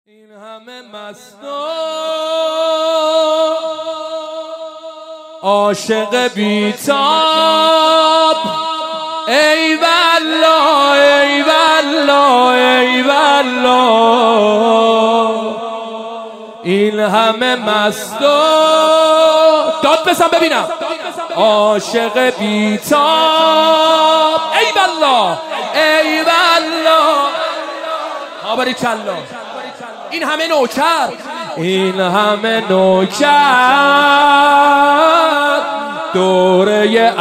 این همه مستو عاشق بیتاب، ای والله ای والله ای والله. این همه مستو داد بزن ببینم، عاشق بیتاب، ای والله ای والله. آباری کلا. این همه نوکر، این همه نوکر دوره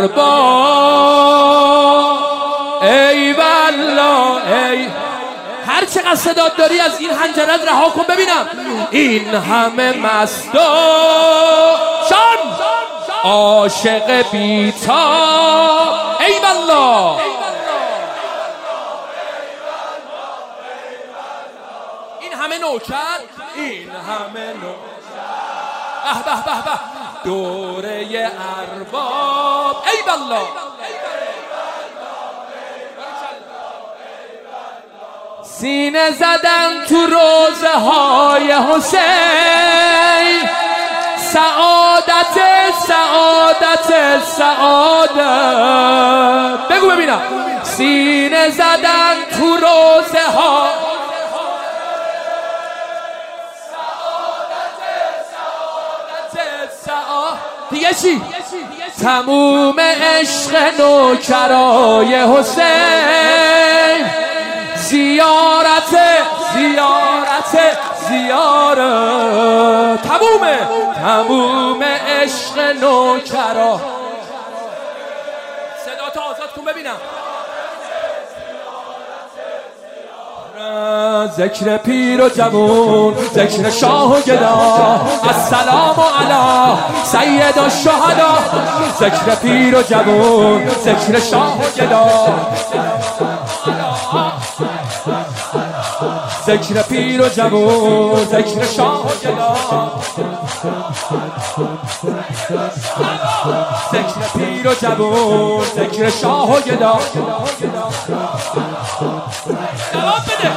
ارباب، ای والله ای. هر چقدر صدا داری از این حنجرت رها کن ببینم. این همه مستو شان عاشق بیتاب، ای والله. این همه نوکر، این همه نوکر، به به به به دوره ارباب، ای والله. سینه زدن تو روزه های حسین، سعادت سعادت سعادت. بگو ببینم. سینه زدن تو روزه ها، دیگه چی؟ تموم عشق نوکرای حسین، زیارت زیارت زیارت. تموم عشق نوکرا. صدا تا آزاد کن ببینم. ذکر پیر و جوون، ذکر شاه و گدا، السلام علی سید الشهدا. ذکر پیر و جوون، ذکر شاه و گدا، ذکر پیر و جوون، ذکر شاه و گدا، ذکر پیر و جوون، ذکر شاه و گدا. جواب بده.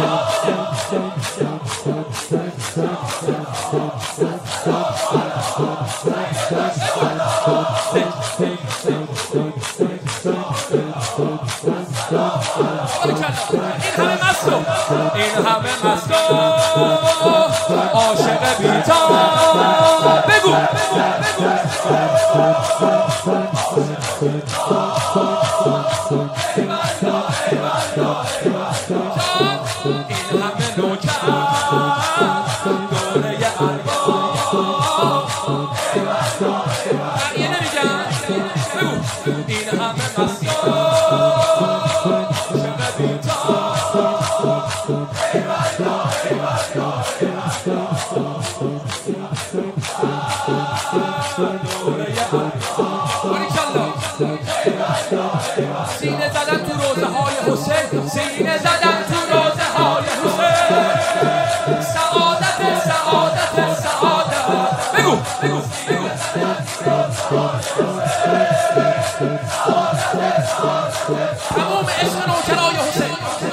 این همه مستو عاشق بیتاب. بگو این همه نوکر دوره ارباب، بقیه نمیگن. بگو این همه مستو عاشق بیتاب، سینه زدن تو روزه های حسین، سینه زدن تو روزه های حسین، سعادت سعادت سعادت. بگو تمام عشق نوکرای حسین.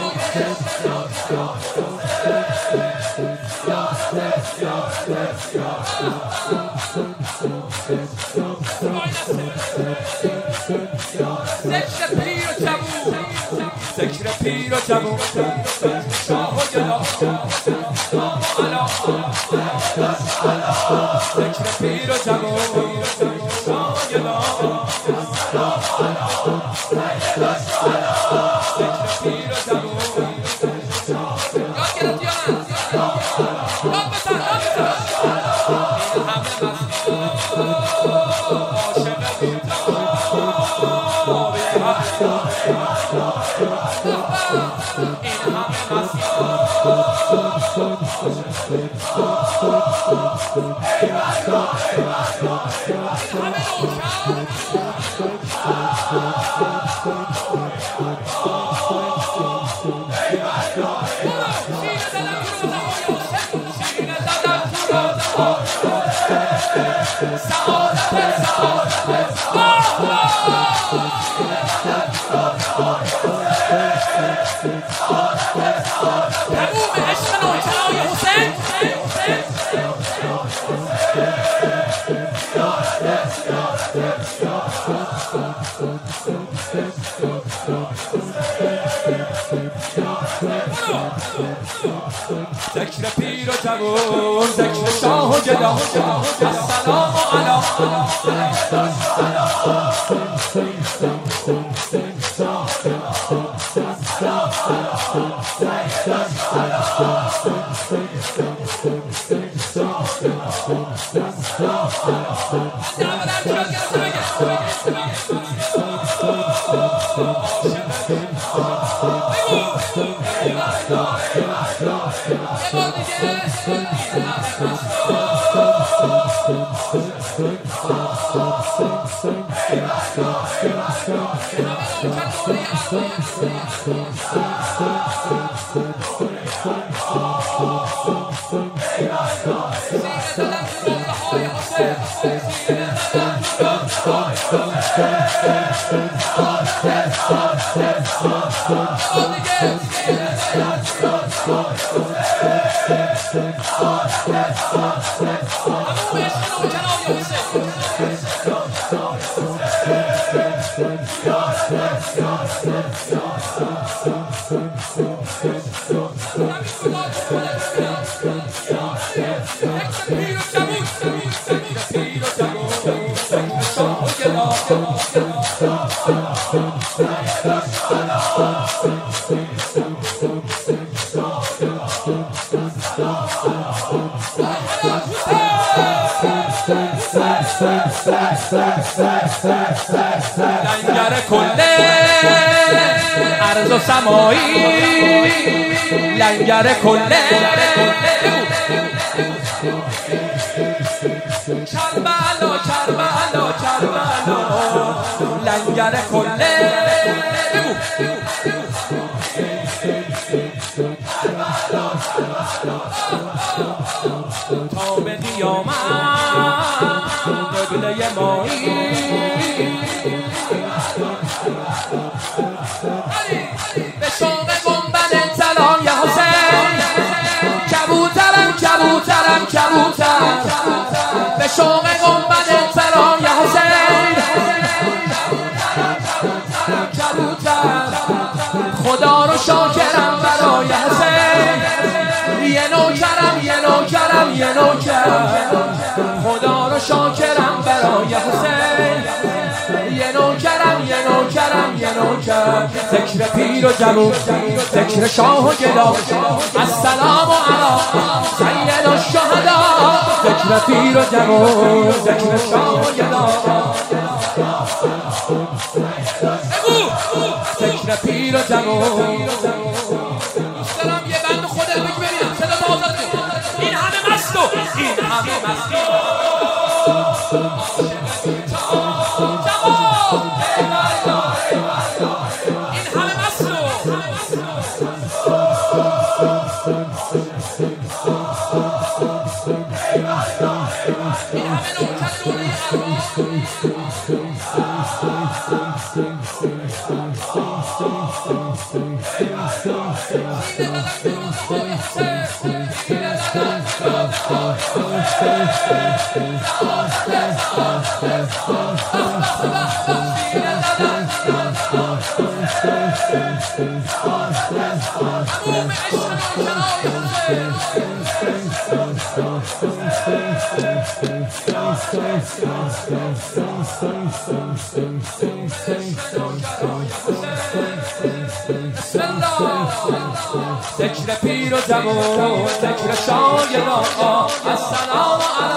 ذکر پیر و جوون، ذکر پیر و جوون، شاه و گدا، ذکر پیر و جوون، شاه و گدا، ذکر پیر و جوون. یاد گرفتی یا نه؟ یاد بزن. این همه مستو عاشق بیتاب، این همه مستو تموم عشق نوکرای ذکر پیر و جوان، ذکر شاه و گدا، السلام علی لنگر کله ارض و سمایی، لنگر کله کربلا کربلا کربلا، لنگر کله تا به قیامت قبله مایی، به شوق گنبد طلای حسین، کبوترم کبوترم کبوتر، به شوق گنبد طلای حسین، کبوتر خدا رو شاکرم برای حسین، یه نوکرم یه نوکرم یه نوکر، خدا رو شاکرم برای حسین، یه نوکرم یه نوکرم یه نوکر، ذکر پیر و جوان، ذکر شاه و گدا، السلام علی سید الشهدا، ذکر پیر و جوان، ذکر شاه و گدا، ذکر پیر و جوان. دوست دارم یه بند خودت بگی ببینم صدا بازد این همه مست و این همه مستی این همه مست ذکر پیر و جوان، ذکر شاه و گدا، السلام علی